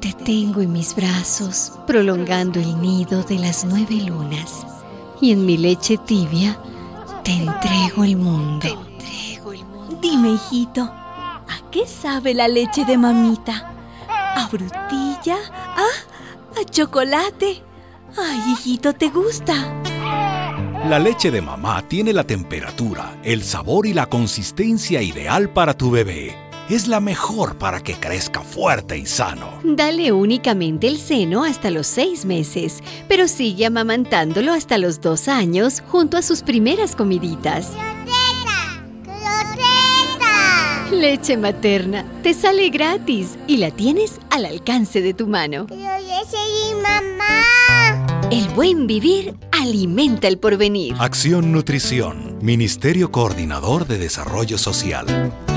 Te tengo en mis brazos, prolongando el nido de las 9 lunas. Y en mi leche tibia te entrego el mundo. Dime, hijito, ¿a qué sabe la leche de mamita? ¿A frutilla? ¿A chocolate? Ay, hijito, ¿te gusta? La leche de mamá tiene la temperatura, el sabor y la consistencia ideal para tu bebé. Es la mejor para que crezca fuerte y sano. Dale únicamente el seno hasta los 6 meses, pero sigue amamantándolo hasta los 2 años junto a sus primeras comiditas. ¡Croteta! Leche materna, te sale gratis y la tienes al alcance de tu mano. ¡Quiero leche de mamá! El buen vivir alimenta el porvenir. Acción Nutrición, Ministerio Coordinador de Desarrollo Social.